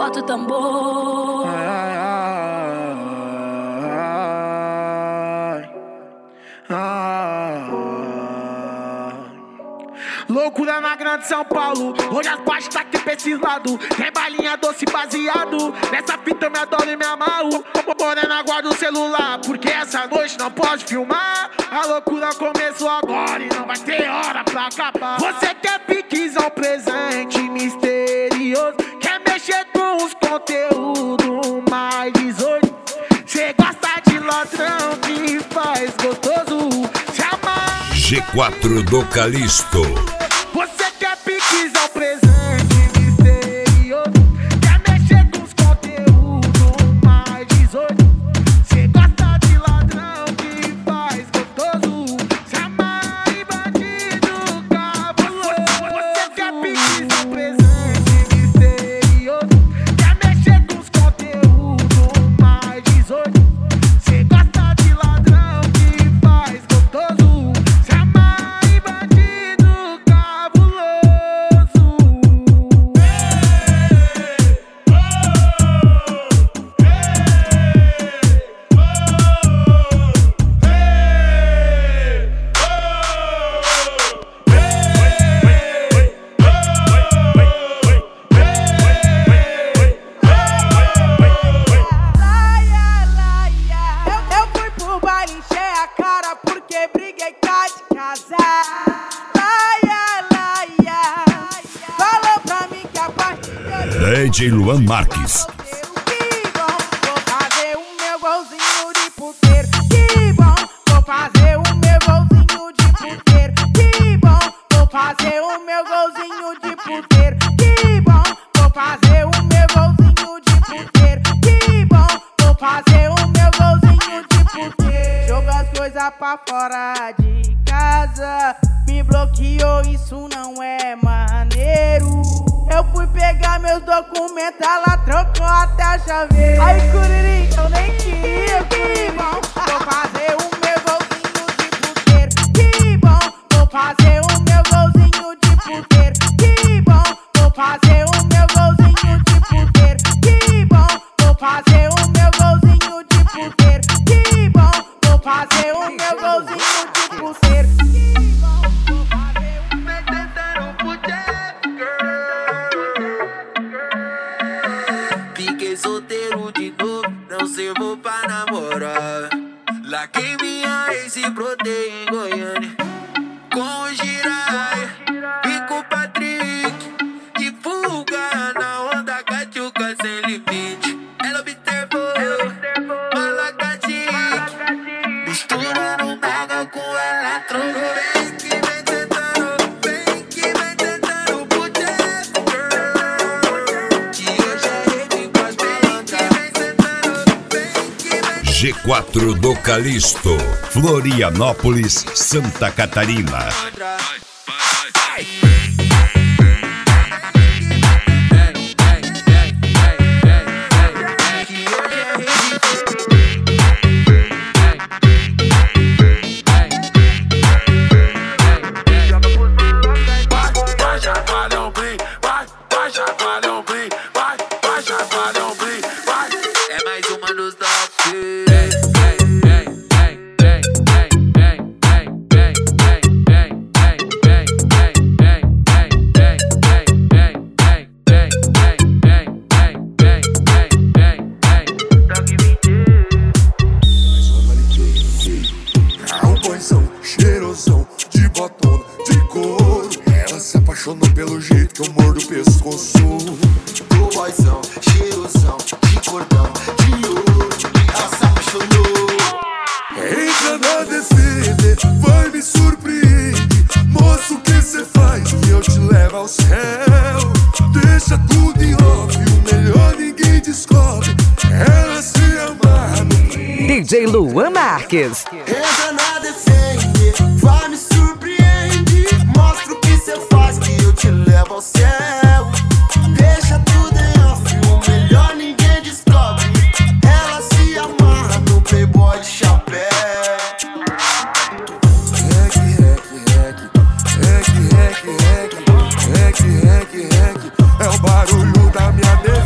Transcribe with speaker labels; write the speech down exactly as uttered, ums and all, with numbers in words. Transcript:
Speaker 1: bota o tambor.
Speaker 2: Ai, ai, ai, ai. Loucura na grande São Paulo, hoje as baixas tá aqui pra esse lado. Tem balinha doce baseado, nessa fita eu me adoro e me amarro. Morena, guarda o celular, porque essa noite não pode filmar. A loucura começou agora e não vai ter hora pra acabar. Você quer piquezão presente misterioso, quer mexer com os conteúdos mais dezoito. Cê gosta de ladrão que faz gostoso se amar.
Speaker 3: G quatro do Calisto.
Speaker 2: Você quer piquezão presente misterioso, quer mexer com os conteúdos mais dezoito. Cê gosta de ladrão que faz gostoso se amar e bandido cabuloso. Você quer piquezão presente misterioso, quer mexer com os conteúdos mais dezoito. Cê gosta de ladrão que faz gostoso se amar e bandido cabuloso.
Speaker 4: Eu fui pro baile, encher a cara porque briguei cá de casar. Laia, laia, falou pra mim que a partir de
Speaker 3: D J Luan Marques.
Speaker 4: que bom, vou fazer o meu golzinho de puteiro. Que bom, vou fazer o meu golzinho de puteiro. Que bom, vou fazer o meu golzinho de puteiro. Que bom, vou fazer o meu golzinho de puteiro. Que bom, vou fazer o meu golzinho de puteiro. Joga as coisas pra fora de casa, me bloqueou, isso não é maneiro. Eu fui pegar meus documentos, ela trocou até a chaveira. Ai, Curiri, eu nem queria. Que bom, vou fazer o meu golzinho de puteiro. Que bom, vou fazer o meu golzinho de puteiro. Que bom, vou fazer o meu golzinho de puteiro. Que bom, vou fazer o meu golzinho de puteiro. Que bom, vou fazer o meu golzinho de puteiro. Que bom, vou fazer o meu
Speaker 5: Fiquei solteiro de novo, não servo pra namorar. Larguei minha ex e brotei em Goiânia com o Jiraya e com o Patrick. De fuga na onda, catiuca sem limite. Ela observou, fala catique, misturando mega com eletrônico. Vem que vem tentando, vem que vem tentando puteiro, girl. Que hoje é rave com as palancas. Vem tentando, vem que vem.
Speaker 3: G quatro do Calisto. Florianópolis, Santa Catarina.
Speaker 5: É mais uma dos top.
Speaker 6: É um boizão, cheirosão, de botona, de couro. Ela se apaixonou pelo jeito que eu mordo o pescoço.
Speaker 5: Do boizão, cheirosão, de cordão, de ouro. Ela se apaixonou.
Speaker 6: Entra na D C D, vai me surpreende. Moço, o que cê faz que eu te levo ao céu? Deixa tudo em off, o melhor ninguém descobre. Ela se amarra no
Speaker 7: D J Luan Marques.
Speaker 5: Entra na defende, vai me surpreende. Mostra o que cê faz que eu te levo ao céu. Deixa tudo em off, o melhor ninguém descobre. Ela se amarra no playboy de chapéu.
Speaker 6: Rec, rec, rec, rec, rec, rec, rec, rec, rec. É o barulho da minha defesa.